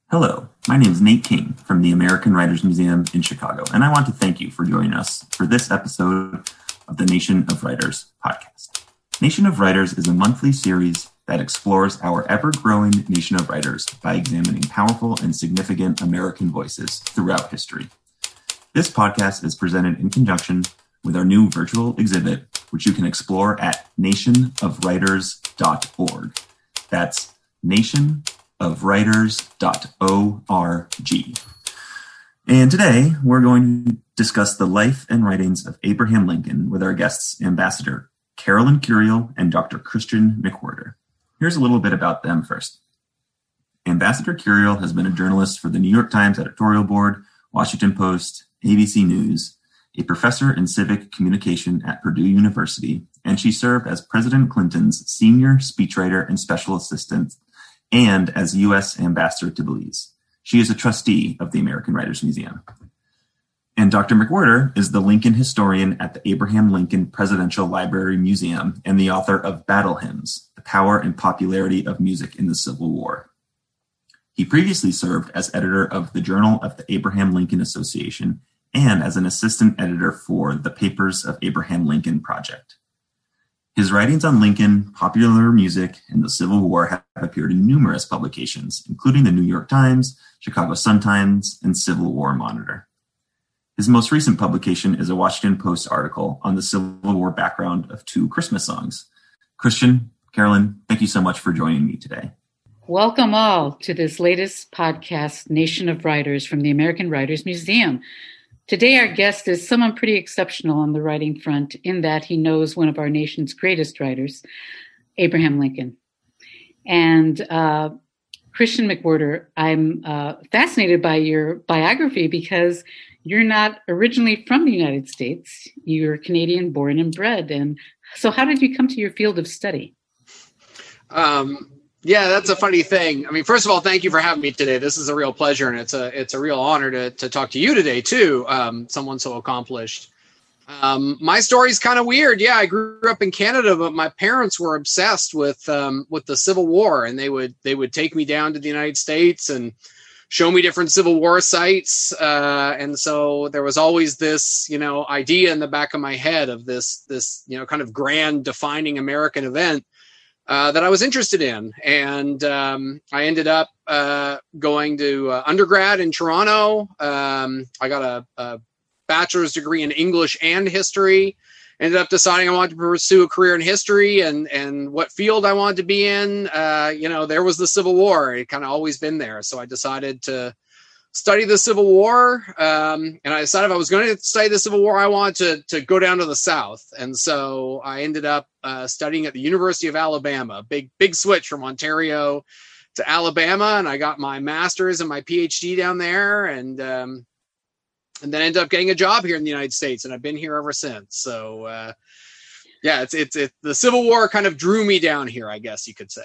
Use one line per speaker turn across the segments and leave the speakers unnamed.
Hello, my name is Nate King from the American Writers Museum in Chicago, and I want to thank you for joining us for this episode of the Nation of Writers podcast. Nation of Writers is a monthly series that explores our ever-growing nation of writers by examining powerful and significant American voices throughout history. This podcast is presented in conjunction with our new virtual exhibit, which you can explore at nationofwriters.org. That's nationofwriters.org. And today we're going to discuss the life and writings of Abraham Lincoln with our guests, Ambassador Carolyn Curiel and Dr. Christian McWhirter. Here's a little bit about them first. Ambassador Curiel has been a journalist for the New York Times editorial board, Washington Post, ABC News, a professor in civic communication at Purdue University, and she served as President Clinton's senior speechwriter and special assistant and as U.S. Ambassador to Belize. She is a trustee of the American Writers Museum. And Dr. McWhirter is the Lincoln historian at the Abraham Lincoln Presidential Library Museum and the author of Battle Hymns, The Power and Popularity of Music in the Civil War. He previously served as editor of the Journal of the Abraham Lincoln Association and as an assistant editor for the Papers of Abraham Lincoln Project. His writings on Lincoln, popular music, and the Civil War have appeared in numerous publications, including the New York Times, Chicago Sun-Times, and Civil War Monitor. His most recent publication is a Washington Post article on the Civil War background of two Christmas songs. Christian, Carolyn, thank you so much for joining me today.
Welcome all to this latest podcast, Nation of Writers from the American Writers Museum. Today, our guest is someone pretty exceptional on the writing front in that he knows one of our nation's greatest writers, Abraham Lincoln. And Christian McWhirter, I'm fascinated by your biography because you're not originally from the United States. You're Canadian born and bred. And so how did you come to your field of study?
Yeah, that's a funny thing. I mean, first of all, thank you for having me today. This is a real pleasure, and it's a real honor to talk to you today too. Someone so accomplished. My story's kind of weird. Yeah, I grew up in Canada, but my parents were obsessed with the Civil War, and they would take me down to the United States and show me different Civil War sites. And so there was always this, idea in the back of my head of this kind of grand defining American event that I was interested in. And I ended up going to undergrad in Toronto. I got a bachelor's degree in English and history. Ended up deciding I wanted to pursue a career in history and what field I wanted to be in. There was the Civil War. It kind of always been there. So I decided to study the Civil War. And I decided if I was going to study the Civil War, I wanted to go down to the South. And so I ended up studying at the University of Alabama, big switch from Ontario to Alabama. And I got my master's and my PhD down there and then ended up getting a job here in the United States. And I've been here ever since. So it's the Civil War kind of drew me down here, I guess you could say.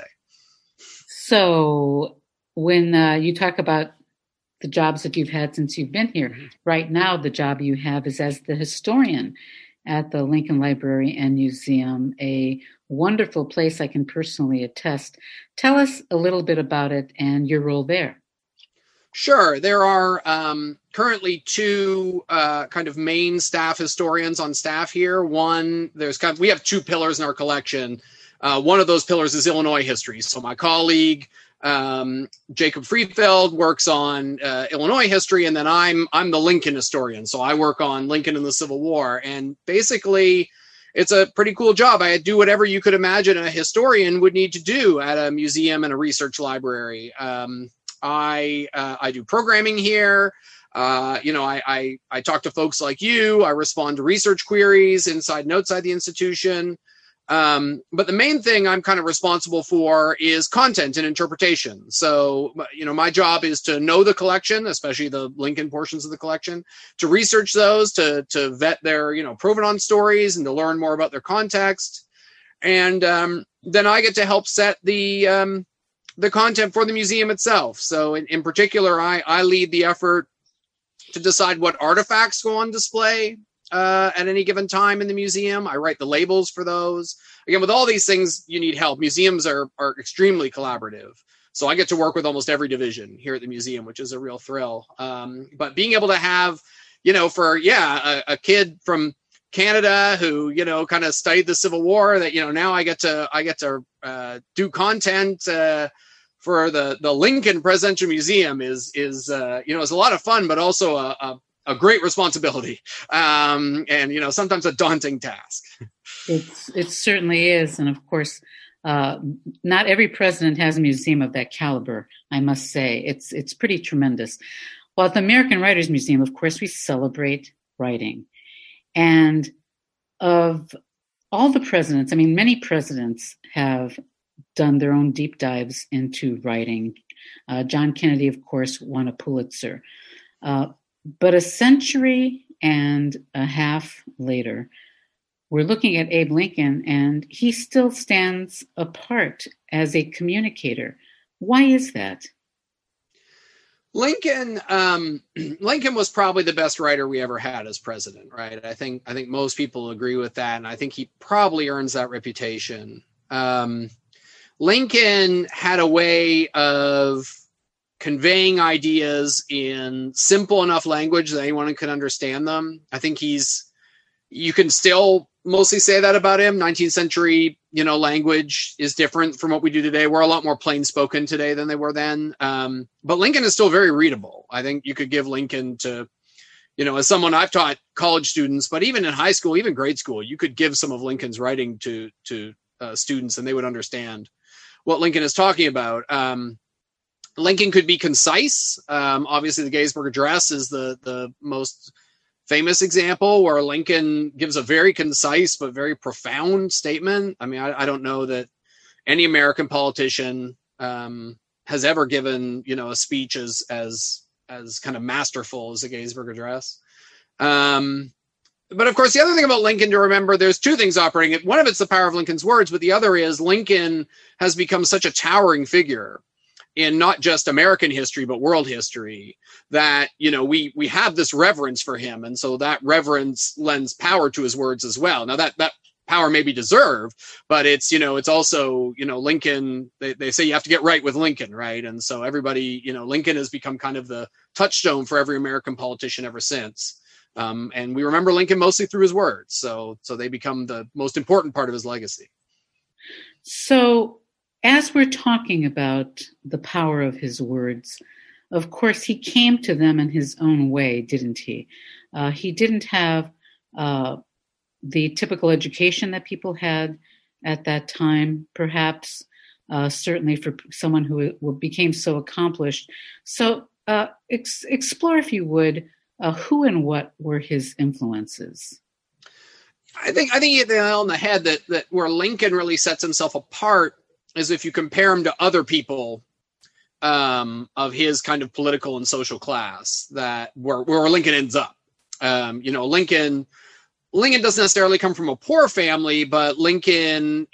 So when you talk about the jobs that you've had since you've been here. Right now, the job you have is as the historian at the Lincoln Library and Museum, a wonderful place I can personally attest. Tell us a little bit about it and your role there.
Sure. There are currently two kind of main staff historians on staff here. One, we have two pillars in our collection. One of those pillars is Illinois history. So my colleague, Jacob Friedfeld, works on Illinois history, and then I'm the Lincoln historian. So I work on Lincoln and the Civil War. And basically, it's a pretty cool job. I do whatever you could imagine a historian would need to do at a museum and a research library. I do programming here. I talk to folks like you. I respond to research queries inside and outside the institution. But the main thing I'm kind of responsible for is content and interpretation. So, my job is to know the collection, especially the Lincoln portions of the collection, to research those, to vet their, provenance stories and to learn more about their context. And then I get to help set the content for the museum itself. So in particular, I lead the effort to decide what artifacts go on display at any given time in the museum. I write the labels for those. Again, with all these things, you need help. Museums are extremely collaborative. So I get to work with almost every division here at the museum, which is a real thrill. But being able to have, a kid from Canada who, kind of studied the Civil War, that, now I get to do content for the Lincoln Presidential Museum is a lot of fun, but also a great responsibility, and sometimes a daunting task.
It certainly is, and of course, not every president has a museum of that caliber. I must say, it's pretty tremendous. Well, at the American Writers Museum, of course, we celebrate writing, and of all the presidents, I mean, many presidents have done their own deep dives into writing. John Kennedy, of course, won a Pulitzer. But a century and a half later, we're looking at Abe Lincoln, and he still stands apart as a communicator. Why is that?
Lincoln was probably the best writer we ever had as president, right? I think most people agree with that, and I think he probably earns that reputation. Lincoln had a way of conveying ideas in simple enough language that anyone could understand them. I think you can still mostly say that about him. 19th century, language is different from what we do today. We're a lot more plain spoken today than they were then. But Lincoln is still very readable. I think you could give Lincoln to, as someone I've taught college students, but even in high school, even grade school, you could give some of Lincoln's writing to students and they would understand what Lincoln is talking about. Lincoln could be concise. Obviously, the Gettysburg Address is the most famous example where Lincoln gives a very concise but very profound statement. I mean, I don't know that any American politician has ever given, a speech as kind of masterful as the Gettysburg Address. But of course, the other thing about Lincoln to remember, there's two things operating. One of it's the power of Lincoln's words, but the other is Lincoln has become such a towering figure in not just American history, but world history, that, we have this reverence for him. And so that reverence lends power to his words as well. Now that power may be deserved, but it's also, Lincoln, they say you have to get right with Lincoln, right? And so everybody, Lincoln has become kind of the touchstone for every American politician ever since. And we remember Lincoln mostly through his words. So they become the most important part of his legacy.
So as we're talking about the power of his words, of course, he came to them in his own way, didn't he? He didn't have the typical education that people had at that time, perhaps, certainly for someone who became so accomplished. So explore, if you would, who and what were his influences?
I think you hit the nail on the head that where Lincoln really sets himself apart is if you compare him to other people of his kind of political and social class, that where Lincoln ends up. Lincoln doesn't necessarily come from a poor family, but Lincoln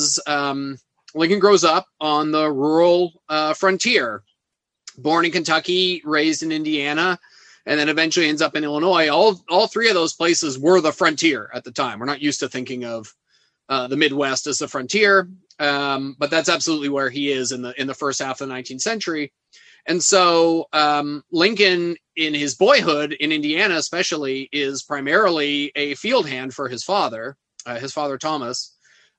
grows up on the rural frontier, born in Kentucky, raised in Indiana, and then eventually ends up in Illinois. All three of those places were the frontier at the time. We're not used to thinking of the Midwest as the frontier, but that's absolutely where he is in the first half of the 19th century. And so Lincoln, in his boyhood in Indiana especially, is primarily a field hand for his father Thomas.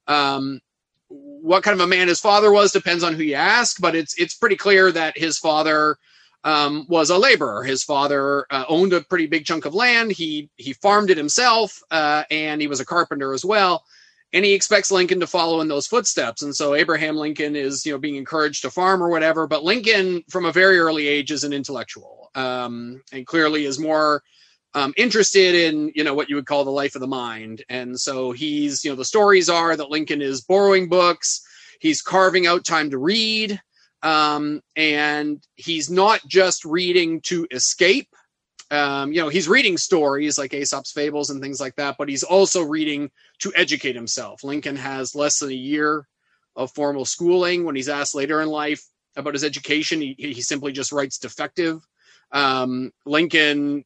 What kind of a man his father was depends on who you ask, but it's pretty clear that his father was a laborer. His father owned a pretty big chunk of land. He farmed it himself, and he was a carpenter as well. And he expects Lincoln to follow in those footsteps. And so Abraham Lincoln is, being encouraged to farm or whatever. But Lincoln, from a very early age, is an intellectual, and clearly is more interested in, what you would call the life of the mind. And so he's, the stories are that Lincoln is borrowing books. He's carving out time to read. And he's not just reading to escape. He's reading stories like Aesop's fables and things like that, but he's also reading to educate himself. Lincoln has less than a year of formal schooling. When he's asked later in life about his education, he simply just writes defective. Lincoln's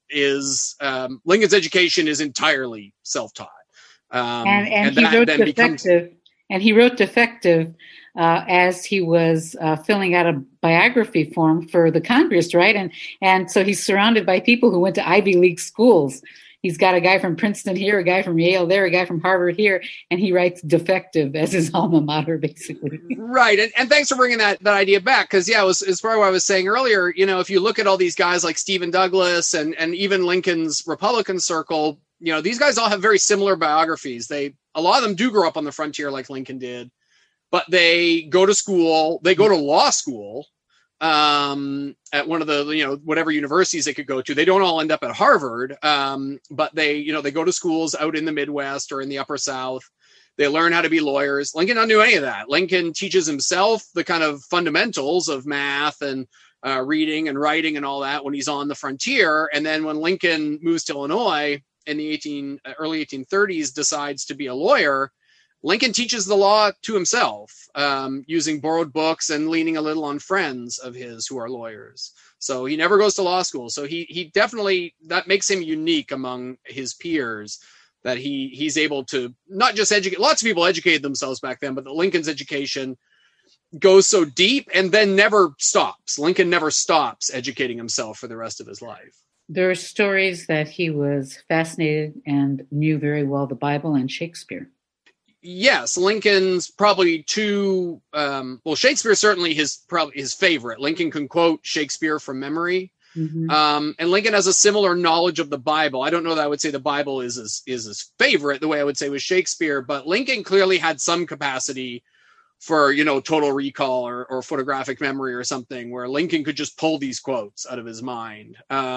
education is entirely self-taught.
And he wrote defective. And he wrote Defective as he was filling out a biography form for the Congress, right? And so he's surrounded by people who went to Ivy League schools. He's got a guy from Princeton here, a guy from Yale there, a guy from Harvard here, and he writes Defective as his alma mater, basically.
Right, and thanks for bringing that idea back, because it's probably what I was saying earlier. If you look at all these guys like Stephen Douglas and even Lincoln's Republican circle, these guys all have very similar biographies. A lot of them do grow up on the frontier like Lincoln did, but they go to school, they go to law school at one of the, whatever universities they could go to. They don't all end up at Harvard, but they go to schools out in the Midwest or in the Upper South. They learn how to be lawyers. Lincoln doesn't do any of that. Lincoln teaches himself the kind of fundamentals of math and reading and writing and all that when he's on the frontier. And then when Lincoln moves to Illinois in the early 1830s, decides to be a lawyer, Lincoln teaches the law to himself, using borrowed books and leaning a little on friends of his who are lawyers. So he never goes to law school. So he definitely, that makes him unique among his peers, that he's able to not just educate. Lots of people educated themselves back then, but Lincoln's education goes so deep and then never stops. Lincoln never stops educating himself for the rest of his life.
There are stories that he was fascinated and knew very well the Bible and Shakespeare.
Yes, Lincoln's probably Shakespeare certainly his favorite. Lincoln can quote Shakespeare from memory. Mm-hmm. And Lincoln has a similar knowledge of the Bible. I don't know that I would say the Bible is his favorite the way I would say with Shakespeare, but Lincoln clearly had some capacity for, total recall or photographic memory or something, where Lincoln could just pull these quotes out of his mind.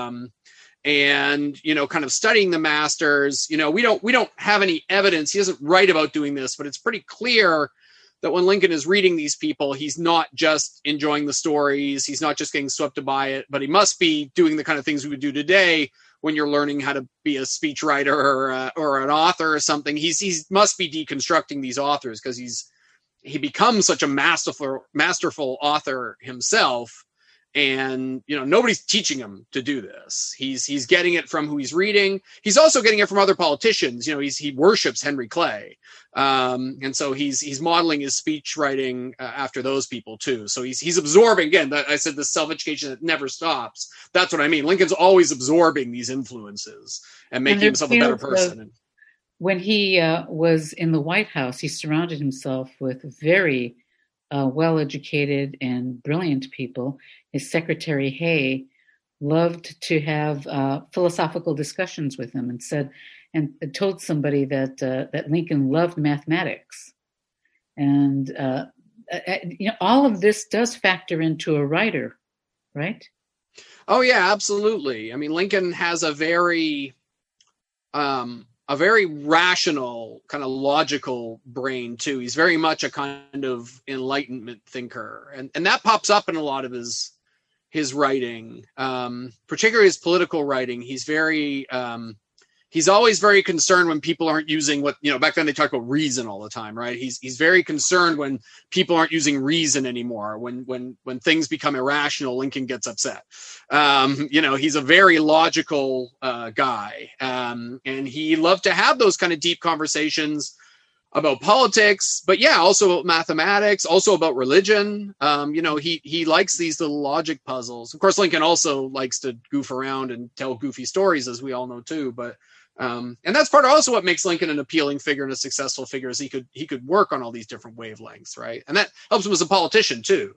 And, kind of studying the masters, we don't have any evidence. He doesn't write about doing this, but it's pretty clear that when Lincoln is reading these people, he's not just enjoying the stories. He's not just getting swept by it, but he must be doing the kind of things we would do today when you're learning how to be a speechwriter or an author or something. He must be deconstructing these authors, because he becomes such a masterful author himself. And, nobody's teaching him to do this. He's getting it from who he's reading. He's also getting it from other politicians. He worships Henry Clay. And so he's modeling his speech writing after those people too. So he's absorbing, again, that I said, the self-education that never stops. That's what I mean. Lincoln's always absorbing these influences and making himself a better person.
When he was in the White House, he surrounded himself with very well-educated and brilliant people. His secretary, Hay, loved to have philosophical discussions with him, and told somebody that Lincoln loved mathematics. And all of this does factor into a writer, right?
Oh yeah, absolutely. I mean, Lincoln has a very rational, kind of logical brain too. He's very much a kind of Enlightenment thinker, and that pops up in a lot of his writing, particularly his political writing. He's always very concerned when people aren't using what, back then they talked about reason all the time, right? He's very concerned when people aren't using reason anymore. When things become irrational, Lincoln gets upset. He's a very logical guy. And he loved to have those kind of deep conversations about politics, but also about mathematics, also about religion. He likes these little logic puzzles. Of course, Lincoln also likes to goof around and tell goofy stories, as we all know too, but and that's part of also what makes Lincoln an appealing figure and a successful figure, is he could work on all these different wavelengths, right? And that helps him as a politician too.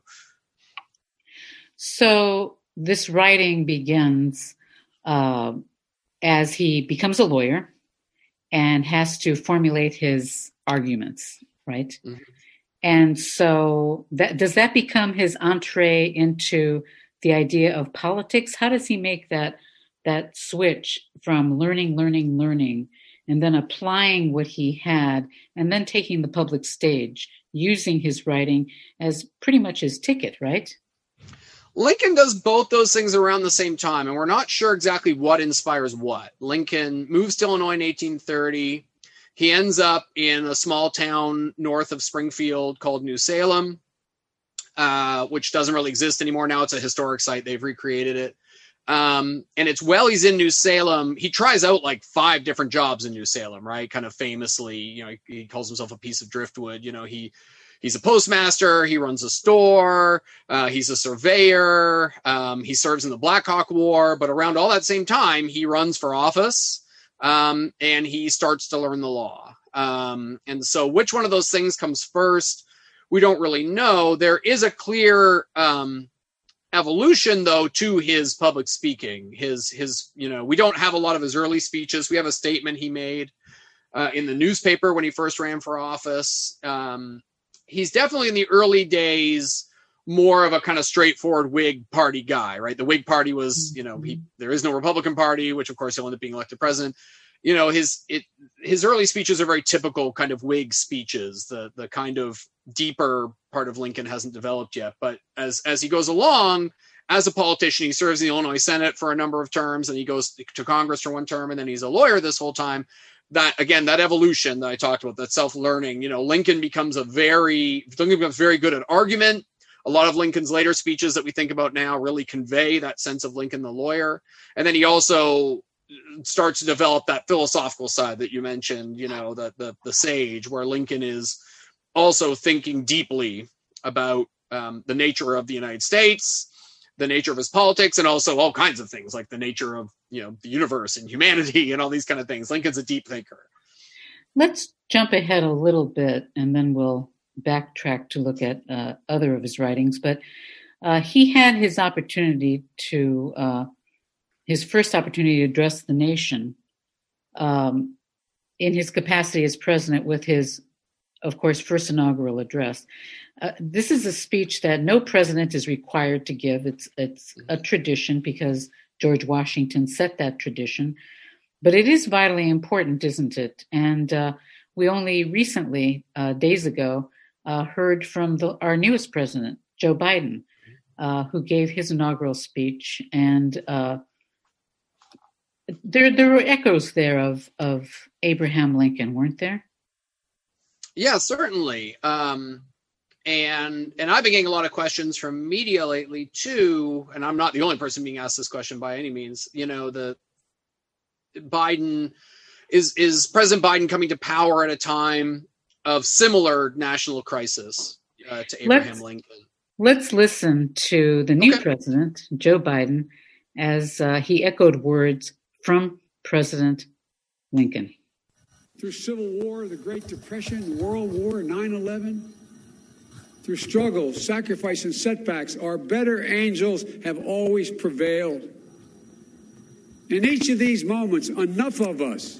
So this writing begins as he becomes a lawyer and has to formulate his arguments, right? Mm-hmm. And so does that become his entree into the idea of politics? How does he make that switch from learning, and then applying what he had, and then taking the public stage, using his writing as pretty much his ticket, right?
Lincoln does both those things around the same time, and we're not sure exactly what inspires what. Lincoln moves to Illinois in 1830. He ends up in a small town north of Springfield called New Salem, which doesn't really exist anymore. Now it's a historic site. They've recreated it. And it's while he's in New Salem, he tries out like 5 different jobs in New Salem, right? Kind of famously, he calls himself a piece of driftwood. He's a postmaster. He runs a store. He's a surveyor. He serves in the Black Hawk War. But around all that same time, he runs for office, and he starts to learn the law. And so which one of those things comes first, we don't really know. There is a clear evolution, though, to his public speaking. We don't have a lot of his early speeches. We have a statement he made in the newspaper when he first ran for office. He's definitely in the early days more of a kind of straightforward Whig Party guy, right? The Whig Party was, there is no Republican Party, which of course he'll end up being elected president. His early speeches are very typical kind of Whig speeches. The kind of deeper part of Lincoln hasn't developed yet. But as he goes along, as a politician, he serves in the Illinois Senate for a number of terms, and he goes to Congress for 1 term, and then he's a lawyer this whole time. That evolution that I talked about, that self-learning, Lincoln becomes very good at argument. A lot of Lincoln's later speeches that we think about now really convey that sense of Lincoln the lawyer. And then he also starts to develop that philosophical side that you mentioned, the sage, where Lincoln is also thinking deeply about the nature of the United States, the nature of his politics, and also all kinds of things like the nature of, the universe and humanity and all these kind of things. Lincoln's a deep thinker.
Let's jump ahead a little bit and then we'll backtrack to look at other of his writings. But he had his opportunity his first opportunity to address the nation in his capacity as president with his, of course, first inaugural address. This is a speech that no president is required to give. It's a tradition because George Washington set that tradition. But it is vitally important, isn't it? And we only recently, days ago, heard from our newest president, Joe Biden, who gave his inaugural speech. And there were echoes there of Abraham Lincoln, weren't there?
Yeah, certainly. And I've been getting a lot of questions from media lately too, and I'm not the only person being asked this question by any means. The Biden is President Biden coming to power at a time of similar national crisis to Abraham Lincoln.
Let's listen to the new president, Joe Biden, as he echoed words from President Lincoln.
Through Civil War, the Great Depression, World War, 9/11, through struggles, sacrifice, and setbacks, our better angels have always prevailed. In each of these moments, enough of us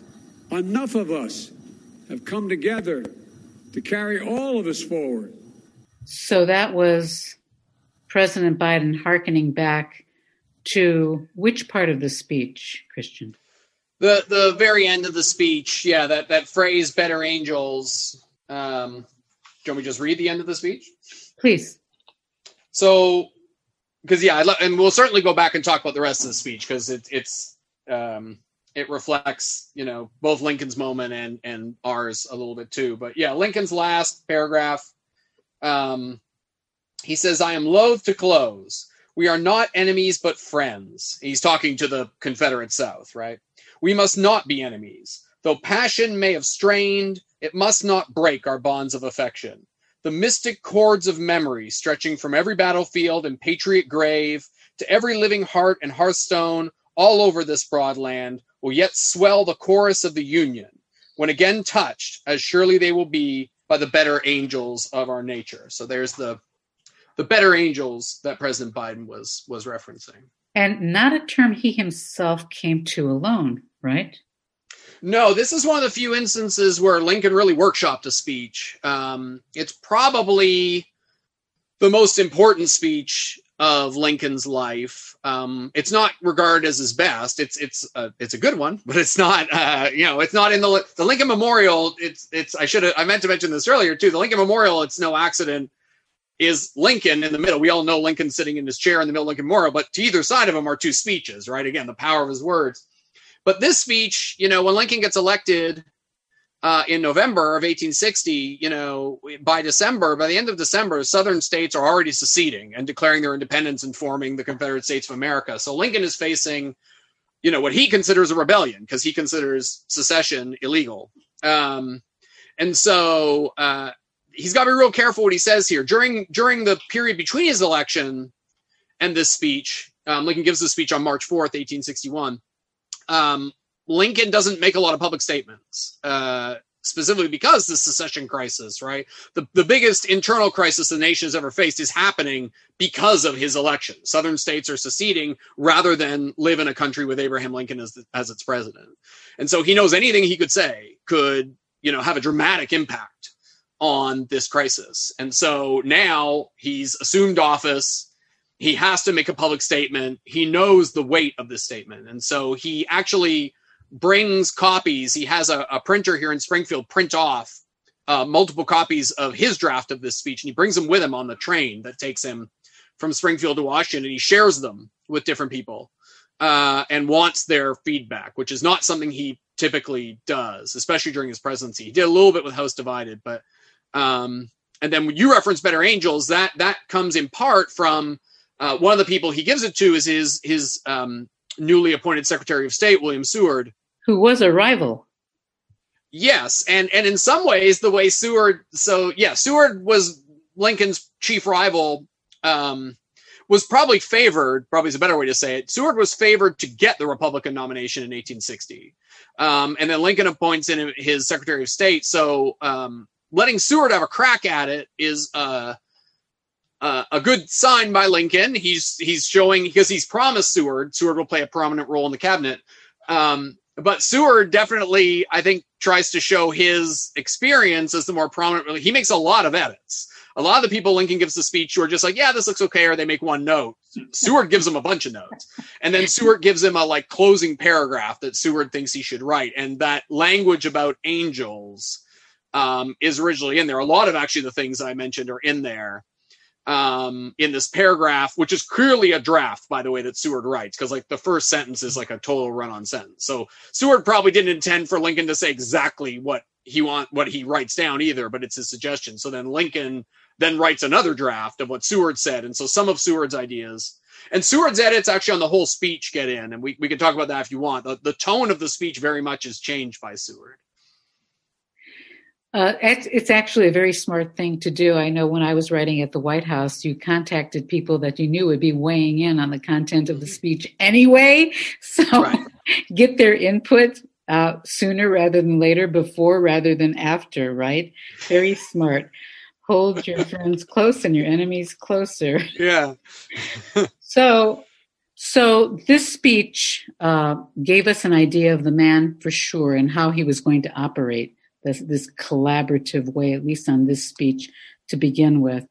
have come together to carry all of us forward.
So that was President Biden hearkening back to which part of the speech, Christian?
The very end of the speech, yeah, that phrase, better angels. Do you want me to just read the end of the speech?
Please.
So, because and we'll certainly go back and talk about the rest of the speech because it reflects, both Lincoln's moment and ours a little bit too. But yeah, Lincoln's last paragraph, he says, "I am loath to close. We are not enemies, but friends." He's talking to the Confederate South, right? "We must not be enemies. Though passion may have strained, it must not break our bonds of affection. The mystic cords of memory stretching from every battlefield and patriot grave to every living heart and hearthstone all over this broad land will yet swell the chorus of the Union, when again touched, as surely they will be, by the better angels of our nature." So there's the better angels that President Biden was referencing.
And not a term he himself came to alone, right?
No, this is one of the few instances where Lincoln really workshopped a speech. It's probably the most important speech of Lincoln's life. It's not regarded as his best. It's a good one, but it's not. It's not in the Lincoln Memorial. I meant to mention this earlier too. The Lincoln Memorial. It's no accident. Is Lincoln in the middle. We all know Lincoln sitting in his chair in the middle of Lincoln Memorial, but to either side of him are 2 speeches, right? Again, the power of his words. But this speech, when Lincoln gets elected, in November of 1860, by the end of December, Southern states are already seceding and declaring their independence and forming the Confederate States of America. So Lincoln is facing, what he considers a rebellion because he considers secession illegal. And so he's got to be real careful what he says here. During the period between his election and this speech, Lincoln gives the speech on March 4th, 1861. Lincoln doesn't make a lot of public statements, specifically because the secession crisis, right? The biggest internal crisis the nation has ever faced is happening because of his election. Southern states are seceding rather than live in a country with Abraham Lincoln as its president. And so he knows anything he could say could, have a dramatic impact on this crisis. And so now he's assumed office. He has to make a public statement. He knows the weight of this statement. And so he actually brings copies. He has a printer here in Springfield print off multiple copies of his draft of this speech, and he brings them with him on the train that takes him from Springfield to Washington, and he shares them with different people and wants their feedback, which is not something he typically does, especially during his presidency. He did a little bit with House Divided, but and then when you reference Better Angels, that comes in part from one of the people he gives it to is his newly appointed Secretary of State, William Seward,
who was a rival.
Yes, and in some ways, the way Seward was Lincoln's chief rival, was probably favored, probably is a better way to say it. Seward was favored to get the Republican nomination in 1860. And then Lincoln appoints in his Secretary of State. So letting Seward have a crack at it is a good sign by Lincoln. He's showing, because he's promised Seward will play a prominent role in the cabinet. But Seward definitely, I think, tries to show his experience as the more prominent. He makes a lot of edits. A lot of the people Lincoln gives the speech who are just like, yeah, this looks okay, or they make one note. Seward gives them a bunch of notes. And then Seward gives him a closing paragraph that Seward thinks he should write. And that language about angels is originally in there. A lot of actually the things that I mentioned are in there. In this paragraph, which is clearly a draft, by the way, that Seward writes, because the first sentence is a total run-on sentence. So Seward probably didn't intend for Lincoln to say exactly what he writes down either, but it's his suggestion. So then Lincoln then writes another draft of what Seward said, and so some of Seward's ideas and Seward's edits actually on the whole speech get in, and we can talk about that if you want. The tone of the speech very much is changed by Seward.
It's actually a very smart thing to do. I know when I was writing at the White House, you contacted people that you knew would be weighing in on the content of the speech anyway. So right. Get their input sooner rather than later, before rather than after, right? Very smart. Hold your friends close and your enemies closer.
Yeah.
So this speech gave us an idea of the man for sure and how he was going to operate. This collaborative way, at least on this speech to begin with.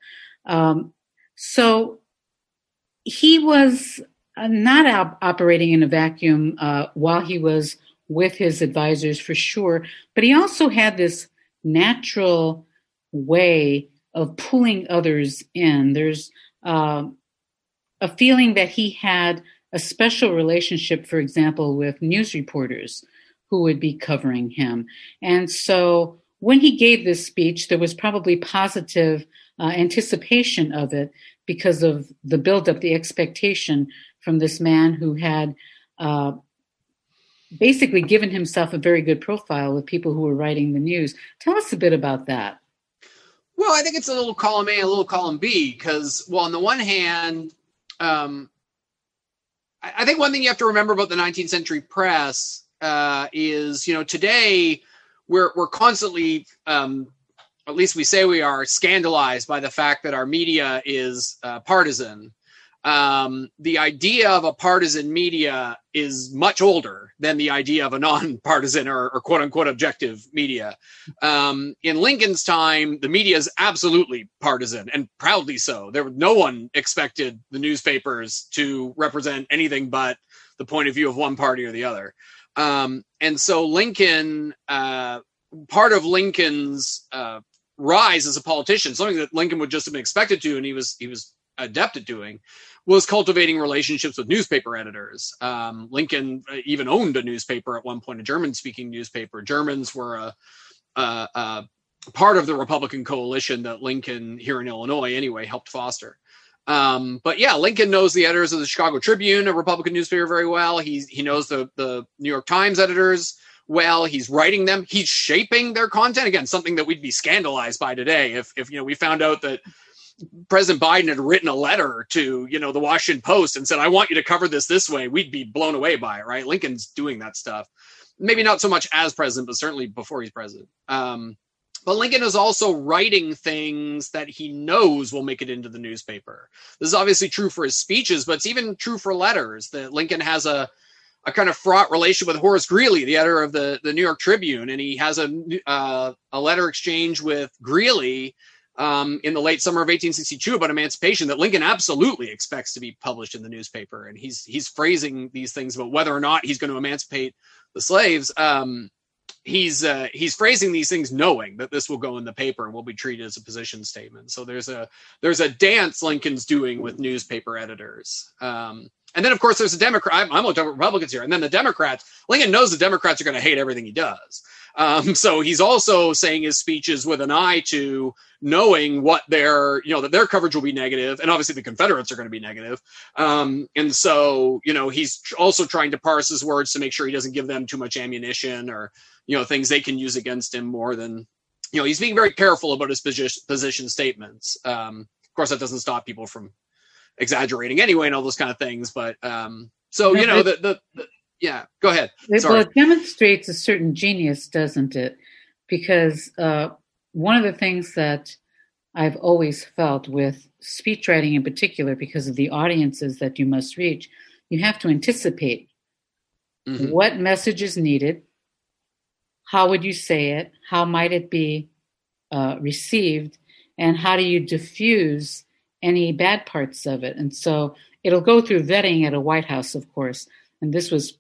So he was not operating in a vacuum while he was with his advisors for sure, but he also had this natural way of pulling others in. There's a feeling that he had a special relationship, for example, with news reporters who would be covering him. And so when he gave this speech, there was probably positive anticipation of it because of the buildup, the expectation from this man who had basically given himself a very good profile with people who were writing the news. Tell us a bit about that.
Well, I think it's a little column A, a little column B, because, well, on the one hand, I think one thing you have to remember about the 19th century press is, today we're constantly, at least we say we are, scandalized by the fact that our media is partisan. The idea of a partisan media is much older than the idea of a non-partisan or quote unquote objective media. In Lincoln's time, the media is absolutely partisan, and proudly so. No one expected the newspapers to represent anything but the point of view of one party or the other. And so Lincoln, part of Lincoln's rise as a politician, something that Lincoln would just have been expected to, and he was adept at doing, was cultivating relationships with newspaper editors. Lincoln even owned a newspaper at one point, a German-speaking newspaper. Germans were part of the Republican coalition that Lincoln here in Illinois anyway helped foster. But yeah, Lincoln knows the editors of the Chicago Tribune, a Republican newspaper, very well. He knows the New York Times editors well. He's writing them. He's shaping their content. Again, something that we'd be scandalized by today if we found out that President Biden had written a letter to the Washington Post and said, "I want you to cover this way." We'd be blown away by it, right? Lincoln's doing that stuff. Maybe not so much as president, but certainly before he's president. But Lincoln is also writing things that he knows will make it into the newspaper. This is obviously true for his speeches, but it's even true for letters. That Lincoln has a kind of fraught relation with Horace Greeley, the editor of the New York Tribune, and he has a letter exchange with Greeley in the late summer of 1862 about emancipation that Lincoln absolutely expects to be published in the newspaper. And he's phrasing these things about whether or not he's going to emancipate the slaves. He's phrasing these things knowing that this will go in the paper and will be treated as a position statement. So there's a dance Lincoln's doing with newspaper editors. And then, of course, there's a Democrat. I'm looking at Republicans here. And then the Democrats, Lincoln knows the Democrats are going to hate everything he does. So he's also saying his speeches with an eye to knowing what that their coverage will be negative. And obviously the Confederates are going to be negative. And so, he's also trying to parse his words to make sure he doesn't give them too much ammunition or, things they can use against him more than, he's being very careful about his position statements. Of course, that doesn't stop people from exaggerating anyway and all those kind of things. But yeah, go ahead.
Sorry. Well, it demonstrates a certain genius, doesn't it? Because one of the things that I've always felt with speech writing in particular, because of the audiences that you must reach, you have to anticipate what message is needed, how would you say it, how might it be received, and how do you diffuse any bad parts of it. And so it'll go through vetting at a White House, of course. And this was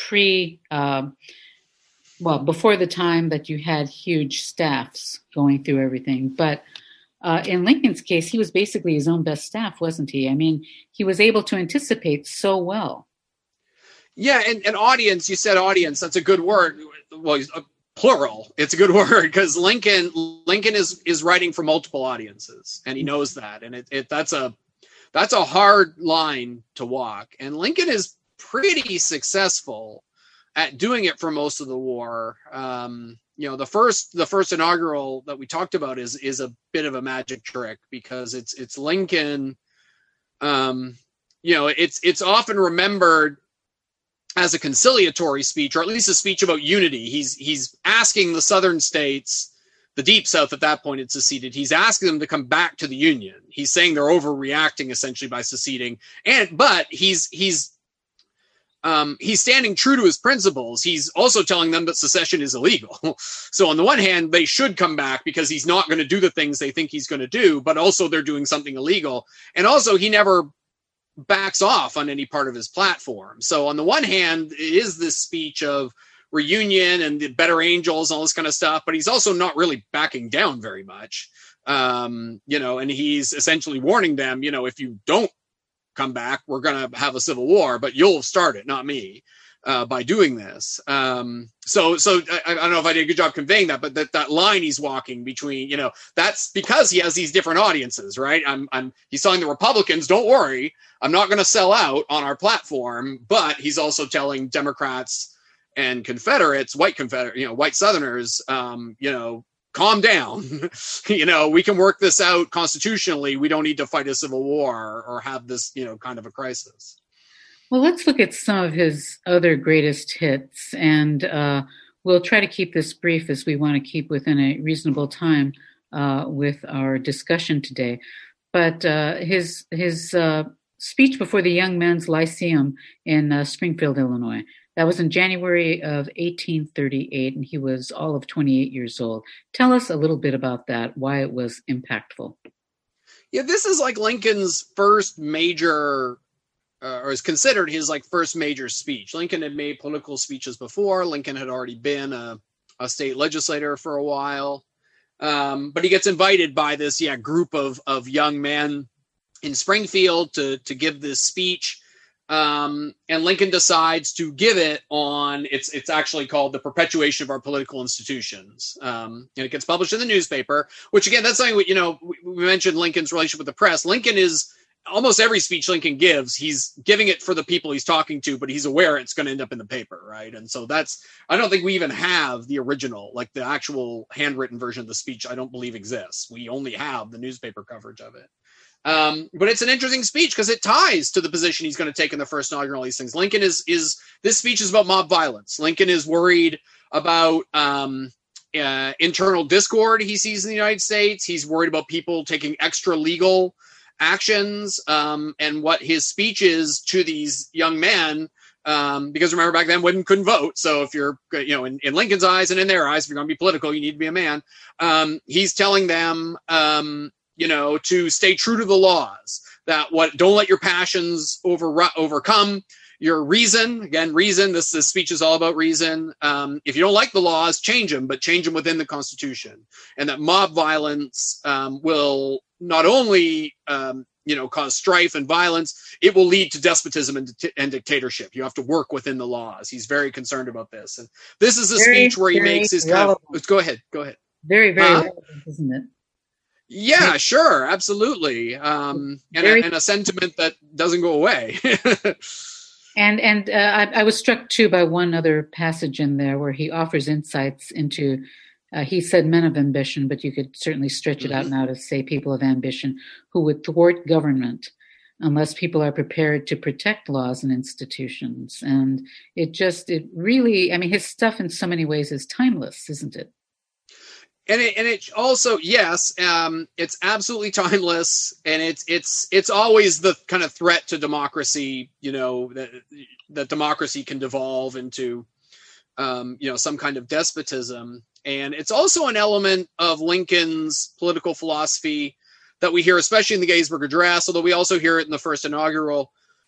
before the time that you had huge staffs going through everything. But in Lincoln's case, he was basically his own best staff, wasn't he? I mean, he was able to anticipate so well.
Yeah, and audience, you said audience, that's a good word. Well, plural, it's a good word because Lincoln is writing for multiple audiences, and he knows that. And that's a hard line to walk. And Lincoln is pretty successful at doing it for most of the war. The first inaugural that we talked about is a bit of a magic trick because it's Lincoln. It's often remembered as a conciliatory speech, or at least a speech about unity. He's asking the Southern states, the Deep South at that point had seceded. He's asking them to come back to the Union. He's saying they're overreacting essentially by seceding, but he's standing true to his principles. He's also telling them that secession is illegal. So on the one hand, they should come back because he's not going to do the things they think he's going to do, but also they're doing something illegal. And also he never backs off on any part of his platform. So on the one hand, it is this speech of reunion and the better angels, all this kind of stuff, but he's also not really backing down very much. And he's essentially warning them, if you don't come back, we're going to have a civil war, but you'll start it, not me, by doing this. So I don't know if I did a good job conveying that, but that line he's walking between, that's because he has these different audiences, right? He's telling the Republicans, don't worry, I'm not going to sell out on our platform, but he's also telling Democrats and Confederates, white Southerners, calm down. We can work this out constitutionally. We don't need to fight a civil war or have this, kind of a crisis.
Well, let's look at some of his other greatest hits, and we'll try to keep this brief as we want to keep within a reasonable time with our discussion today. But his speech before the Young Men's Lyceum in Springfield, Illinois, that was in January of 1838, and he was all of 28 years old. Tell us a little bit about that, why it was impactful.
Yeah, this is like Lincoln's first major, or is considered his first major speech. Lincoln had made political speeches before. Lincoln had already been a state legislator for a while. But he gets invited by this group of young men in Springfield to give this speech. And Lincoln decides to give it on, it's actually called The Perpetuation of Our Political Institutions. And it gets published in the newspaper, which again, that's something, we mentioned Lincoln's relationship with the press. Lincoln is, almost every speech Lincoln gives, he's giving it for the people he's talking to, but he's aware it's going to end up in the paper, right? And so I don't think we even have the original, like the actual handwritten version of the speech, I don't believe exists. We only have the newspaper coverage of it. But it's an interesting speech because it ties to the position he's going to take in the first inaugural, all these things. Lincoln this speech is about mob violence. Lincoln is worried about internal discord he sees in the United States. He's worried about people taking extra legal actions, and what his speech is to these young men, because remember back then women couldn't vote. So if you're, in Lincoln's eyes and in their eyes, if you're going to be political, you need to be a man. He's telling them, to stay true to the laws, that don't let your passions overcome your reason. Again, reason, this speech is all about reason. If you don't like the laws, change them, but change them within the Constitution. And that mob violence will not only cause strife and violence, it will lead to despotism and dictatorship. You have to work within the laws. He's very concerned about this. And this is a speech where he makes his go ahead.
Very, very relevant, isn't it?
Yeah, sure, absolutely. And a sentiment that doesn't go away.
And I was struck too by one other passage in there where he offers insights into, he said men of ambition, but you could certainly stretch it out now to say people of ambition who would thwart government unless people are prepared to protect laws and institutions. And it really, his stuff in so many ways is timeless, isn't it?
And it also, yes, it's absolutely timeless, and it's always the kind of threat to democracy, that democracy can devolve into, some kind of despotism. And it's also an element of Lincoln's political philosophy that we hear, especially in the Gettysburg Address, although we also hear it in the first inaugural.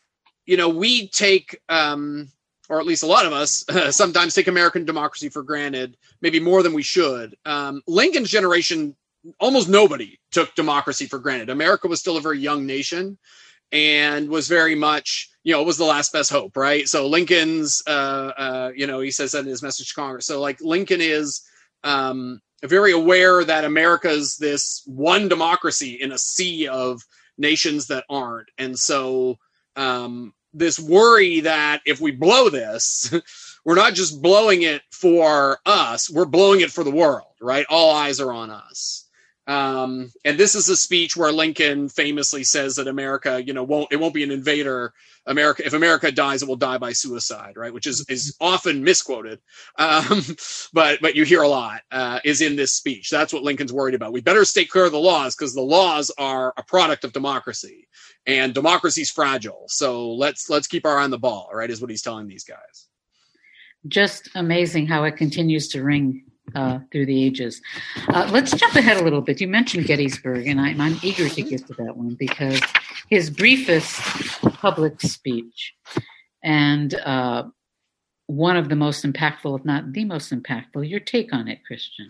We take, or at least a lot of us, sometimes take American democracy for granted, maybe more than we should. Lincoln's generation, almost nobody took democracy for granted. America was still a very young nation and was very much, it was the last best hope, right? So Lincoln's, he says that in his message to Congress. So like Lincoln is very aware that America's this one democracy in a sea of nations that aren't. And so, this worry that if we blow this, we're not just blowing it for us, we're blowing it for the world, right? All eyes are on us. And this is a speech where Lincoln famously says that America, it won't be an invader. If America dies, it will die by suicide, right? Which is often misquoted. But you hear a lot, is in this speech. That's what Lincoln's worried about. We better stay clear of the laws because the laws are a product of democracy. And democracy's fragile. So let's keep our eye on the ball, right, is what he's telling these guys.
Just amazing how it continues to ring through the ages. Let's jump ahead a little bit. You mentioned Gettysburg, and I'm eager to get to that one because his briefest public speech and one of the most impactful, if not the most impactful. Your take on it, Christian?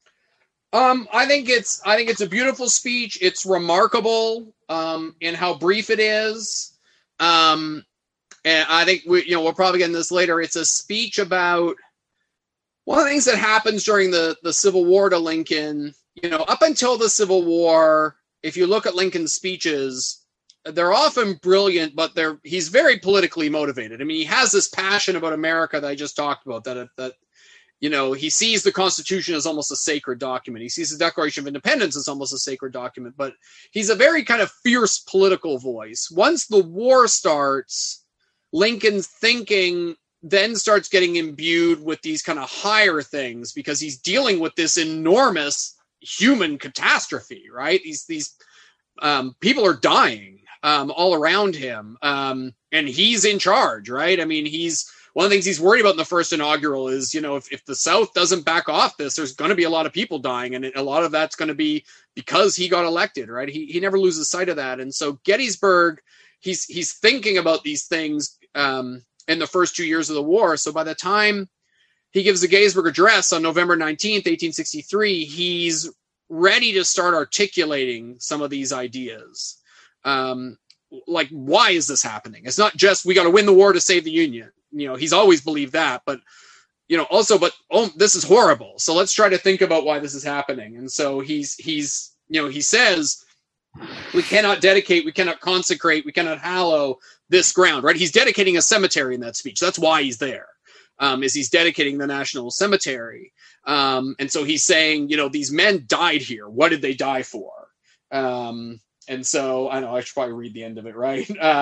I think it's a beautiful speech. It's remarkable in how brief it is. And I think we'll probably get into this later. It's a speech about one of the things that happens during the Civil War to Lincoln. Up until the Civil War, if you look at Lincoln's speeches, they're often brilliant, but he's very politically motivated. He has this passion about America that I just talked about, that he sees the Constitution as almost a sacred document. He sees the Declaration of Independence as almost a sacred document, but he's a very kind of fierce political voice. Once the war starts, Lincoln's thinking then starts getting imbued with these kind of higher things because he's dealing with this enormous human catastrophe, right? These people are dying all around him, and he's in charge, right? One of the things he's worried about in the first inaugural is, if the South doesn't back off this, there's going to be a lot of people dying. And a lot of that's going to be because he got elected, right? He never loses sight of that. And so Gettysburg, he's thinking about these things in the first 2 years of the war. So by the time he gives the Gettysburg Address on November 19th, 1863, he's ready to start articulating some of these ideas. like, why is this happening? It's not just we got to win the war to save the Union. He's always believed that, but this is horrible. So let's try to think about why this is happening. And so he says we cannot dedicate, we cannot consecrate, we cannot hallow this ground, right? He's dedicating a cemetery in that speech. That's why he's there, is he's dedicating the National Cemetery. And so he's saying, these men died here. What did they die for? And so I know I should probably read the end of it, right?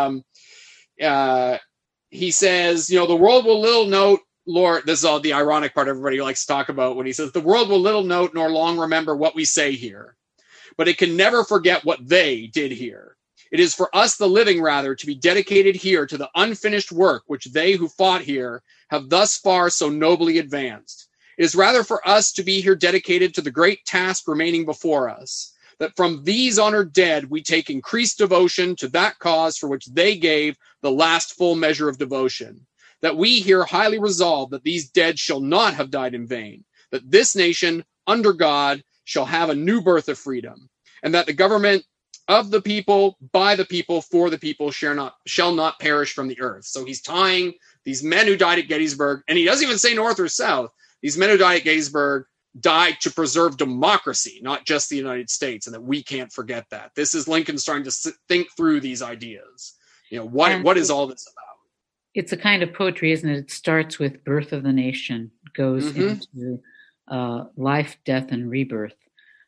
He says, the world will little note, Lord, this is all the ironic part everybody likes to talk about when he says, the world will little note nor long remember what we say here, but it can never forget what they did here. It is for us, the living, rather, to be dedicated here to the unfinished work which they who fought here have thus far so nobly advanced. It is rather for us to be here dedicated to the great task remaining before us, that from these honored dead we take increased devotion to that cause for which they gave the last full measure of devotion, that we here highly resolve that these dead shall not have died in vain, that this nation, under God, shall have a new birth of freedom, and that the government of the people, by the people, for the people shall not perish from the earth. So he's tying these men who died at Gettysburg, and he doesn't even say North or South. These men who died at Gettysburg died to preserve democracy, not just the United States, and that we can't forget that. This is Lincoln starting to think through these ideas. What is all this about?
It's a kind of poetry, isn't it? It starts with birth of the nation, goes into life, death, and rebirth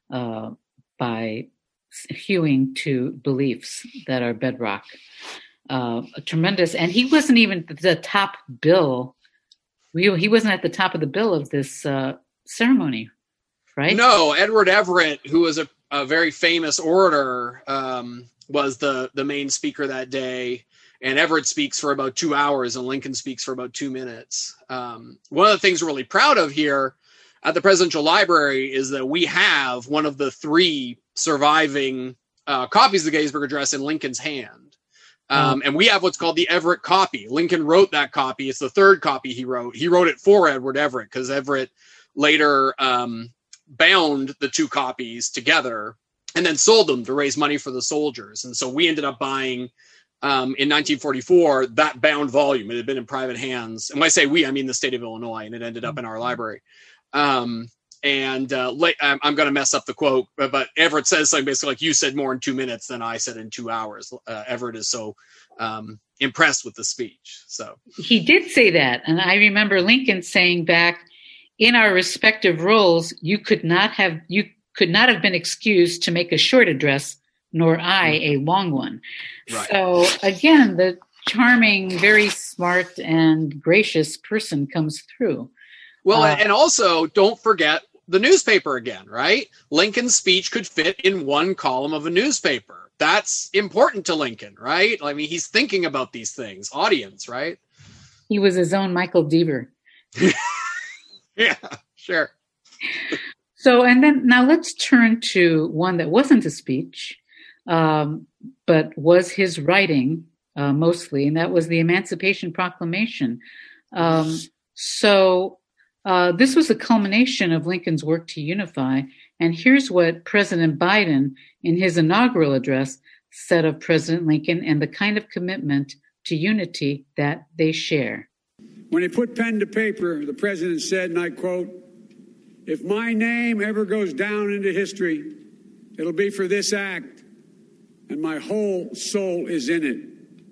by hewing to beliefs that are bedrock. Tremendous. And he wasn't even the top bill. He wasn't at the top of the bill of this ceremony, right?
No, Edward Everett, who was a very famous orator, was the main speaker that day. And Everett speaks for about 2 hours and Lincoln speaks for about 2 minutes. One of the things we're really proud of here at the Presidential Library is that we have one of the 3 surviving copies of the Gettysburg Address in Lincoln's hand. And we have what's called the Everett copy. Lincoln wrote that copy. It's the 3rd copy he wrote. He wrote it for Edward Everett because Everett later bound the 2 copies together and then sold them to raise money for the soldiers. And so we ended up buying, in 1944, that bound volume. It had been in private hands. And when I say we, I mean the state of Illinois, and it ended up in our library. I'm going to mess up the quote, but Everett says something basically like, you said more in 2 minutes than I said in 2 hours. Everett is so impressed with the speech. So
he did say that. And I remember Lincoln saying back, in our respective roles, you could not have been excused to make a short address, nor I a long one. Right. So again, the charming, very smart and gracious person comes through.
Well, and also don't forget the newspaper again, right? Lincoln's speech could fit in one column of a newspaper. That's important to Lincoln, right? I mean, he's thinking about these things, audience, right?
He was his own Michael Deaver.
Yeah, sure.
So, and then now let's turn to one that wasn't a speech, but was his writing mostly, and that was the Emancipation Proclamation. This was a culmination of Lincoln's work to unify. And here's what President Biden, in his inaugural address, said of President Lincoln and the kind of commitment to unity that they share.
When he put pen to paper, the president said, and I quote, "If my name ever goes down into history, it'll be for this act, and my whole soul is in it."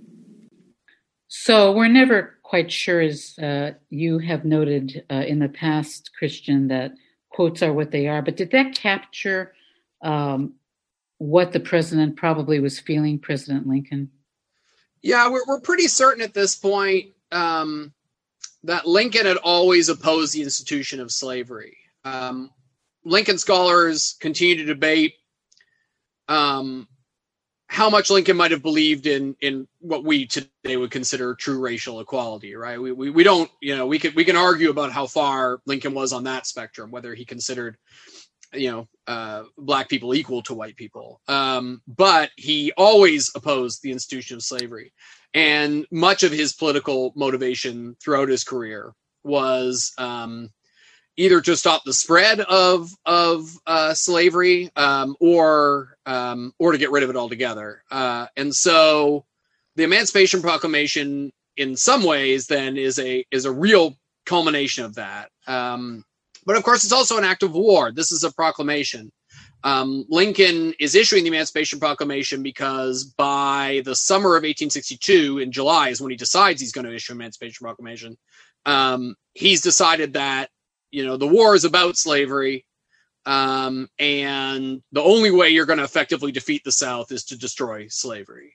So we're never quite sure, as you have noted in the past, Christian, that quotes are what they are. But did that capture what the president probably was feeling, President Lincoln?
Yeah, we're pretty certain at this point that Lincoln had always opposed the institution of slavery. Lincoln scholars continue to debate how much Lincoln might have believed in what we today would consider true racial equality, right? We don't, we can argue about how far Lincoln was on that spectrum, whether he considered, black people equal to white people. But he always opposed the institution of slavery. And much of his political motivation throughout his career was either to stop the spread of slavery or to get rid of it altogether. And so the Emancipation Proclamation, in some ways, then is a real culmination of that. But of course, it's also an act of war. This is a proclamation. Lincoln is issuing the Emancipation Proclamation because by the summer of 1862, in July, is when he decides he's going to issue Emancipation Proclamation. He's decided that, the war is about slavery, and the only way you're going to effectively defeat the South is to destroy slavery.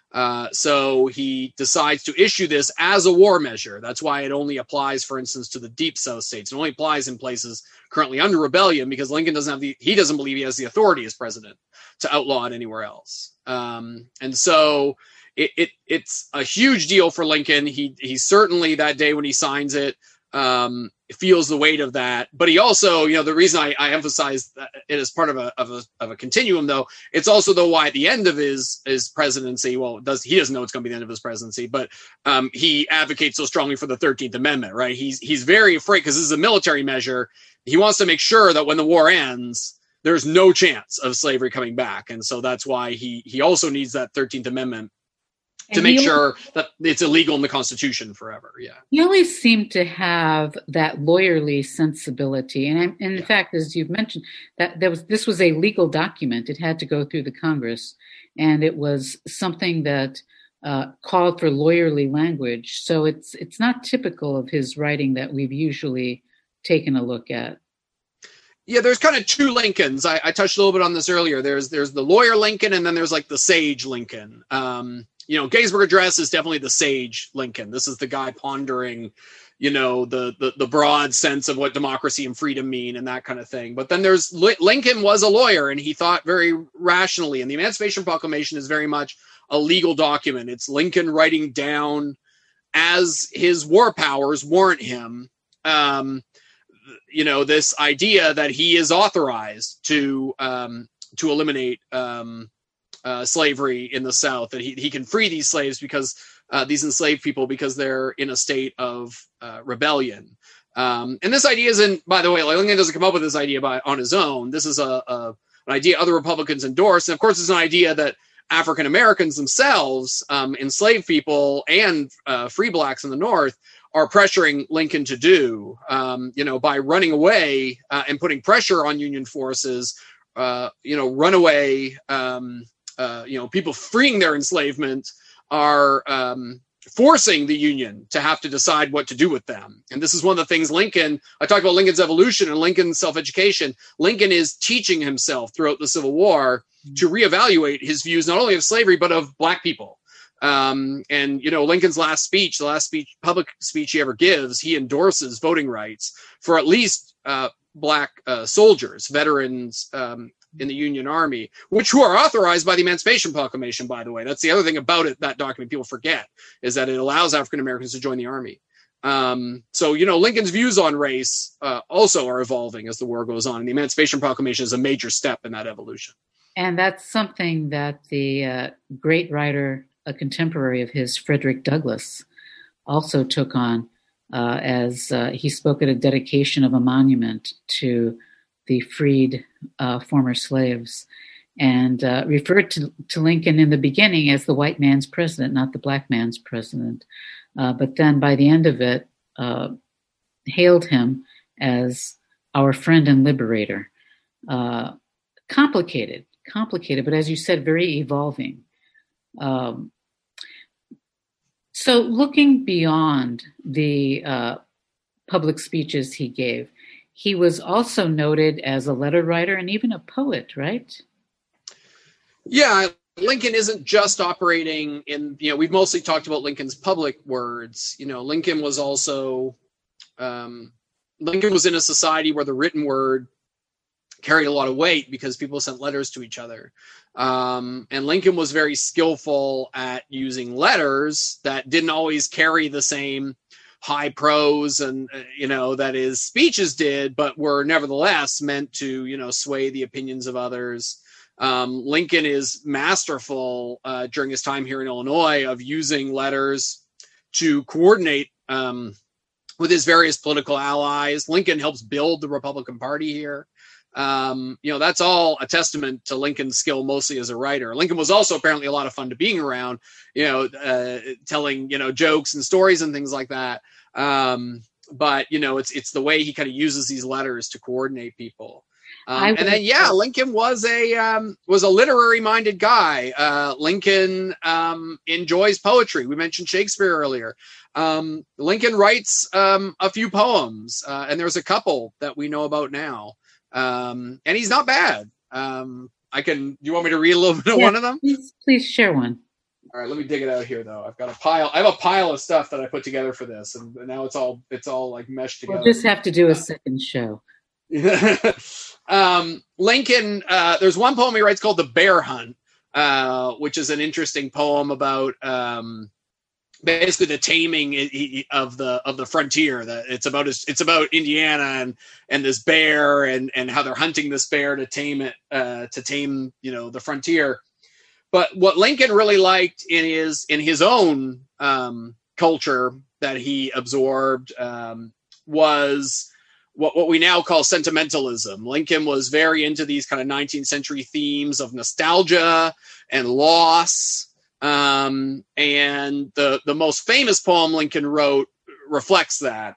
So he decides to issue this as a war measure. That's why it only applies, for instance, to the Deep South states. It only applies in places currently under rebellion because Lincoln doesn't believe he has the authority as president to outlaw it anywhere else. And so it's a huge deal for Lincoln. He certainly, that day when he signs it, feels the weight of that. But he also, the reason I emphasize it as part of a continuum, though, it's also why at the end of his presidency, he doesn't know it's going to be the end of his presidency, but he advocates so strongly for the 13th Amendment, right? He's very afraid because this is a military measure. He wants to make sure that when the war ends, there's no chance of slavery coming back. And so that's why he also needs that 13th Amendment to make sure that it's illegal in the Constitution forever. Yeah.
He always seemed to have that lawyerly sensibility. And in fact, as you've mentioned, that this was a legal document. It had to go through the Congress, and it was something that called for lawyerly language. So it's not typical of his writing that we've usually taken a look at.
Yeah, there's kind of two Lincolns. I touched a little bit on this earlier. There's the lawyer Lincoln, and then there's like the sage Lincoln. Gettysburg Address is definitely the sage Lincoln. This is the guy pondering, the broad sense of what democracy and freedom mean and that kind of thing. But then there's Lincoln was a lawyer, and he thought very rationally. And the Emancipation Proclamation is very much a legal document. It's Lincoln writing down, as his war powers warrant him, this idea that he is authorized to eliminate slavery in the South, that he can free these slaves because these enslaved people, because they're in a state of rebellion. And this idea isn't, by the way, Lincoln doesn't come up with this idea on his own. This is an idea other Republicans endorse. And of course, it's an idea that African Americans themselves, enslaved people and free blacks in the North, are pressuring Lincoln to do, by running away and putting pressure on Union forces, runaway, people freeing their enslavement are forcing the Union to have to decide what to do with them. And this is one of the things I talked about Lincoln's evolution and Lincoln's self-education. Lincoln is teaching himself throughout the Civil War to reevaluate his views, not only of slavery, but of black people. Lincoln's the last public speech he ever gives, he endorses voting rights for at least black soldiers, veterans in the Union Army, who are authorized by the Emancipation Proclamation, by the way. That's the other thing about it, that document people forget, is that it allows African Americans to join the Army. Lincoln's views on race also are evolving as the war goes on, and the Emancipation Proclamation is a major step in that evolution.
And that's something that the great writer, a contemporary of his, Frederick Douglass, also took on as he spoke at a dedication of a monument to the freed former slaves, and referred to Lincoln in the beginning as the white man's president, not the black man's president. But then by the end of it, hailed him as our friend and liberator. Complicated, but as you said, very evolving. So looking beyond the public speeches he gave, he was also noted as a letter writer and even a poet, right?
Yeah, Lincoln isn't just operating in, we've mostly talked about Lincoln's public words. Lincoln was also, Lincoln was in a society where the written word carried a lot of weight because people sent letters to each other. And Lincoln was very skillful at using letters that didn't always carry the same high prose and, that his speeches did, but were nevertheless meant to, sway the opinions of others. Lincoln is masterful during his time here in Illinois of using letters to coordinate with his various political allies. Lincoln helps build the Republican Party here. That's all a testament to Lincoln's skill, mostly as a writer. Lincoln was also apparently a lot of fun to being around, telling, jokes and stories and things like that. But it's the way he kind of uses these letters to coordinate people. Lincoln was a literary minded guy. Lincoln enjoys poetry. We mentioned Shakespeare earlier. Lincoln writes a few poems, and there's a couple that we know about now. And he's not bad. Do you want me to read a little bit of one of them?
Please share one.
All right, let me dig it out here though. I have a pile of stuff that I put together for this, and now it's all like meshed together.
We'll just have to do a second show.
Lincoln, there's one poem he writes called The Bear Hunt, which is an interesting poem about basically the taming of the frontier. That it's about Indiana and this bear and how they're hunting this bear to tame it, the frontier. But what Lincoln really liked in his own culture that he absorbed was what we now call sentimentalism. Lincoln was very into these kind of 19th century themes of nostalgia and loss. And the most famous poem Lincoln wrote reflects that.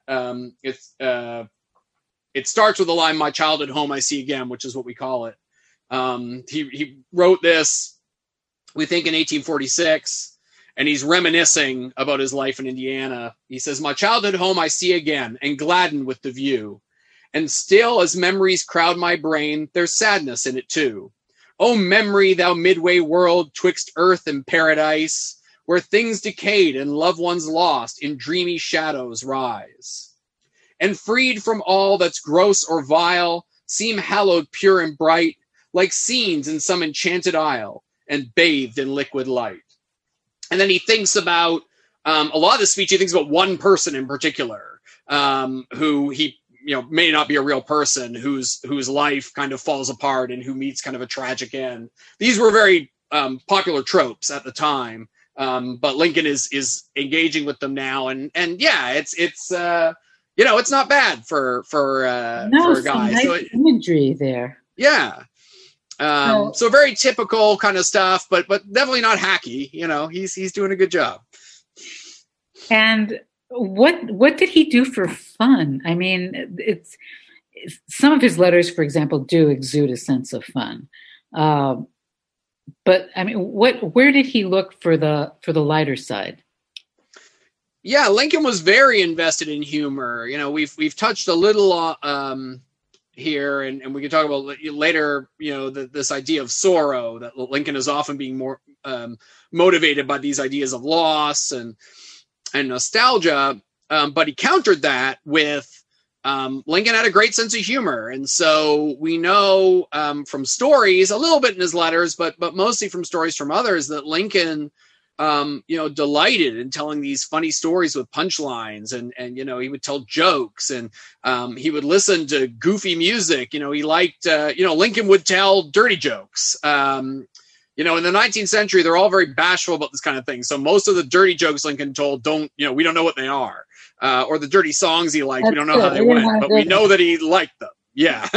It starts with the line, "My childhood home I see again," which is what we call it. He wrote this, we think, in 1846, and he's reminiscing about his life in Indiana. He says, "My childhood home I see again, and gladdened with the view. And still, as memories crowd my brain, there's sadness in it too. O memory, thou midway world twixt earth and paradise, where things decayed and loved ones lost in dreamy shadows rise. And freed from all that's gross or vile, seem hallowed pure and bright, like scenes in some enchanted isle, and bathed in liquid light." And then he thinks about, a lot of the speech, he thinks about one person in particular, who he may not be a real person, whose life kind of falls apart and who meets kind of a tragic end. These were very popular tropes at the time, but Lincoln is engaging with them now, and yeah, it's not bad for a guy.
Nice
so
imagery there.
Yeah. So very typical kind of stuff, but definitely not hacky. He's doing a good job.
And what did he do for fun? I mean, it's some of his letters, for example, do exude a sense of fun. But I mean, where did he look for the lighter side?
Yeah, Lincoln was very invested in humor. We've touched a little here, and we can talk about later, this idea of sorrow, that Lincoln is often being more motivated by these ideas of loss and nostalgia. But he countered that with Lincoln had a great sense of humor. And so we know from stories, a little bit in his letters, but mostly from stories from others, that Lincoln delighted in telling these funny stories with punchlines, and he would tell jokes, and he would listen to goofy music. He liked, Lincoln would tell dirty jokes. In the 19th century, they're all very bashful about this kind of thing. So most of the dirty jokes Lincoln told we don't know what they are, or the dirty songs he liked. We don't know how they went, but we know that he liked them. Yeah.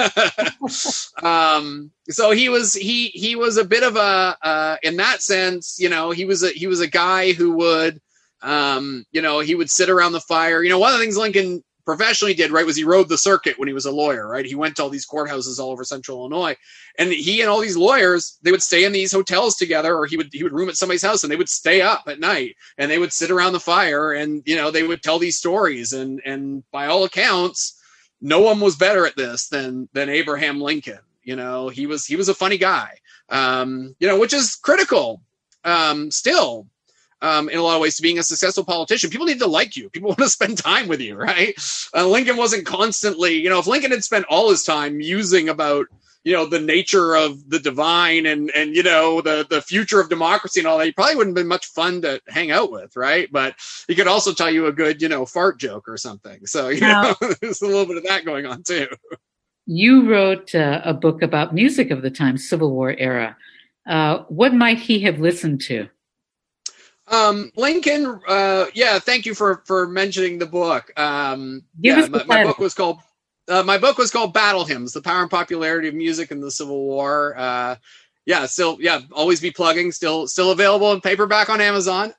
So he was a bit of a, in that sense, he was a guy who would, he would sit around the fire. One of the things Lincoln professionally did, right, was he rode the circuit when he was a lawyer, right? He went to all these courthouses all over central Illinois, and he and all these lawyers, they would stay in these hotels together, or he would room at somebody's house, and they would stay up at night, and they would sit around the fire, and, they would tell these stories. And by all accounts, no one was better at this than Abraham Lincoln. He was a funny guy, which is critical still in a lot of ways to being a successful politician. People need to like you. People want to spend time with you, right? Lincoln wasn't constantly, if Lincoln had spent all his time musing about, the nature of the divine and the future of democracy and all that, he probably wouldn't have been much fun to hang out with, right? But he could also tell you a good, fart joke or something. So, there's a little bit of that going on too.
You wrote a book about music of the time, Civil War era. What might he have listened to?
Lincoln, thank you for mentioning the book. My book was called Battle Hymns: The Power and Popularity of Music in the Civil War. Always be plugging. Still available in paperback on Amazon.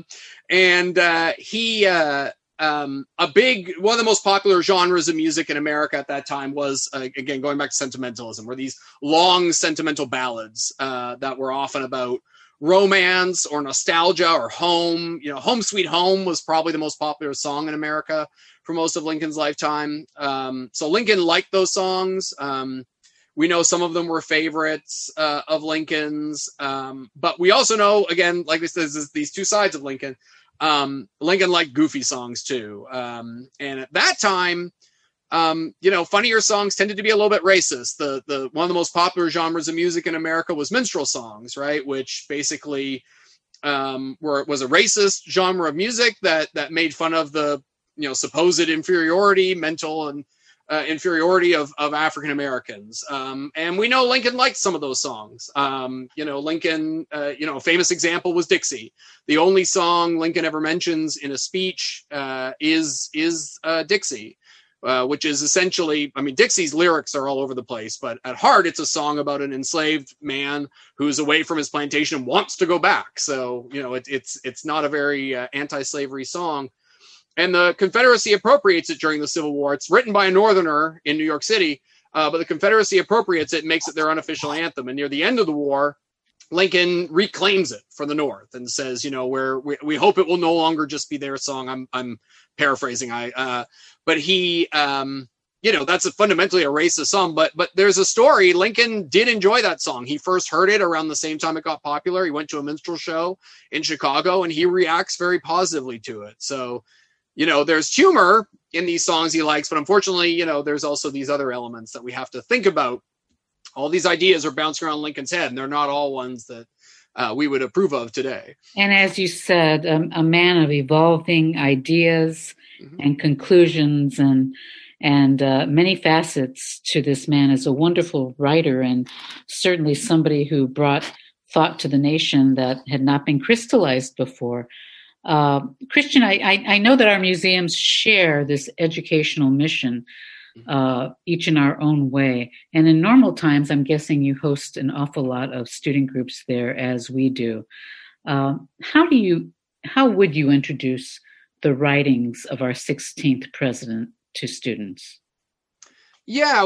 One of the most popular genres of music in America at that time was, again, going back to sentimentalism, were these long sentimental ballads that were often about romance or nostalgia or home. Home Sweet Home was probably the most popular song in America for most of Lincoln's lifetime. So Lincoln liked those songs. We know some of them were favorites of Lincoln's, but we also know, again, like this, there's these two sides of Lincoln. Lincoln liked goofy songs too. And at that time, funnier songs tended to be a little bit racist. The one of the most popular genres of music in America was minstrel songs, right? Which basically was a racist genre of music that made fun of the supposed inferiority, mental and inferiority of African Americans. And we know Lincoln liked some of those songs. Lincoln, a famous example was Dixie. The only song Lincoln ever mentions in a speech is Dixie. Which is essentially, Dixie's lyrics are all over the place, but at heart, it's a song about an enslaved man who's away from his plantation and wants to go back. So, it's not a very anti-slavery song. And the Confederacy appropriates it during the Civil War. It's written by a Northerner in New York City, but the Confederacy appropriates it and makes it their unofficial anthem. And near the end of the war, Lincoln reclaims it for the North and says, we hope it will no longer just be their song. I'm paraphrasing. But he, that's fundamentally a racist song. But there's a story. Lincoln did enjoy that song. He first heard it around the same time it got popular. He went to a minstrel show in Chicago, and he reacts very positively to it. So, there's humor in these songs he likes, but unfortunately, there's also these other elements that we have to think about. All these ideas are bouncing around Lincoln's head, and they're not all ones that we would approve of today.
And as you said, a man of evolving ideas and conclusions and many facets to this man is a wonderful writer, and certainly somebody who brought thought to the nation that had not been crystallized before. Christian, I know that our museums share this educational mission, each in our own way. And in normal times, I'm guessing you host an awful lot of student groups there, as we do. How would you introduce the writings of our 16th president to students?
Yeah,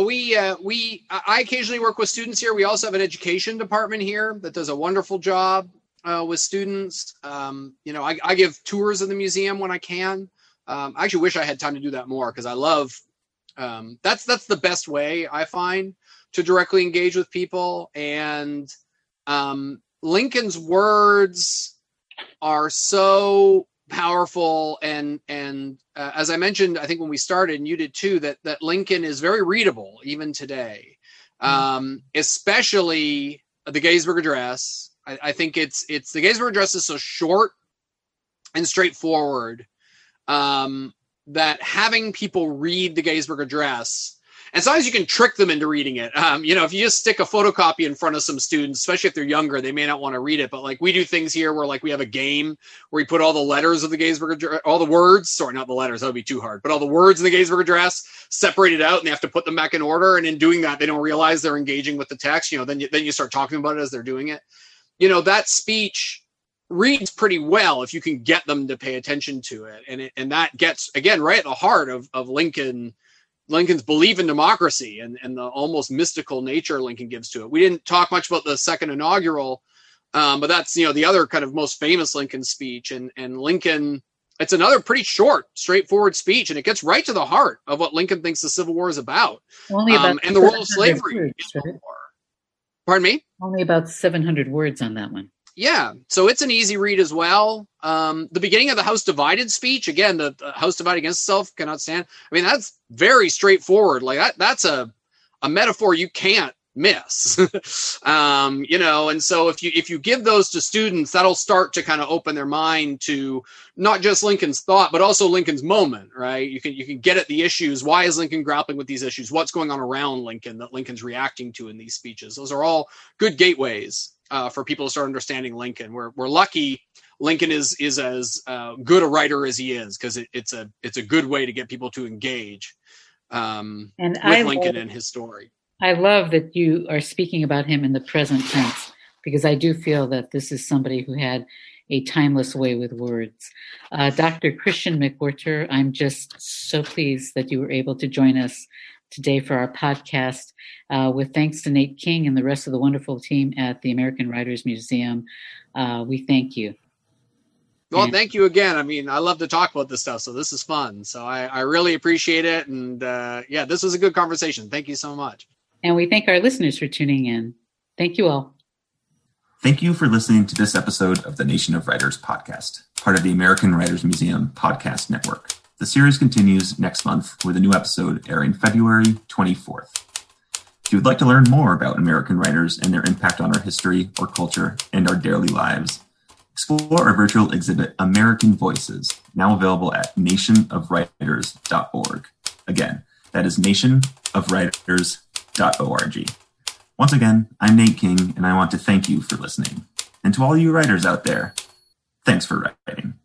I occasionally work with students here. We also have an education department here that does a wonderful job with students. I give tours of the museum when I can. I actually wish I had time to do that more, because I love that's the best way I find to directly engage with people. And Lincoln's words are so powerful, and as I mentioned, I think when we started, and you did too, that Lincoln is very readable even today, especially the Gettysburg Address. I think it's the Gettysburg Address is so short and straightforward that having people read the Gettysburg Address, and sometimes you can trick them into reading it. If you just stick a photocopy in front of some students, especially if they're younger, they may not want to read it. But like we do things here where like we have a game where we put all the letters of the Gettysburg Address, all the words, sorry, not the letters, that would be too hard, but all the words in the Gettysburg Address separated out, and they have to put them back in order. And in doing that, they don't realize they're engaging with the text. Then you start talking about it as they're doing it. That speech reads pretty well if you can get them to pay attention to it. And that gets, again, right at the heart of Lincoln's belief in democracy and the almost mystical nature Lincoln gives to it. We didn't talk much about the second inaugural, but that's, the other kind of most famous Lincoln speech. And Lincoln, it's another pretty short, straightforward speech, and it gets right to the heart of what Lincoln thinks the Civil War is about. And the role of slavery in the war. Pardon me?
Only about 700 words on that one.
Yeah, so it's an easy read as well. The beginning of the House Divided speech, again, the House divided against itself cannot stand. That's very straightforward. Like that's a metaphor you can't miss. And so if you give those to students, that'll start to kind of open their mind to not just Lincoln's thought, but also Lincoln's moment, right? You can get at the issues. Why is Lincoln grappling with these issues? What's going on around Lincoln that Lincoln's reacting to in these speeches? Those are all good gateways for people to start understanding Lincoln. We're lucky Lincoln is as good a writer as he is, because it's a good way to get people to engage with Lincoln and his story.
I love that you are speaking about him in the present tense, because I do feel that this is somebody who had a timeless way with words. Dr. Christian McWhirter, I'm just so pleased that you were able to join us today for our podcast. With thanks to Nate King and the rest of the wonderful team at the American Writers Museum, we thank you.
Well, thank you again. I mean, I love to talk about this stuff, so this is fun. So I really appreciate it. And this was a good conversation. Thank you so much.
And we thank our listeners for tuning in. Thank you all.
Thank you for listening to this episode of the Nation of Writers podcast, part of the American Writers Museum podcast network. The series continues next month with a new episode airing February 24th. If you would like to learn more about American writers and their impact on our history or culture and our daily lives, explore our virtual exhibit, American Voices, now available at nationofwriters.org. Again, that is nationofwriters.org. Once again, I'm Nate King, and I want to thank you for listening. And to all you writers out there, thanks for writing.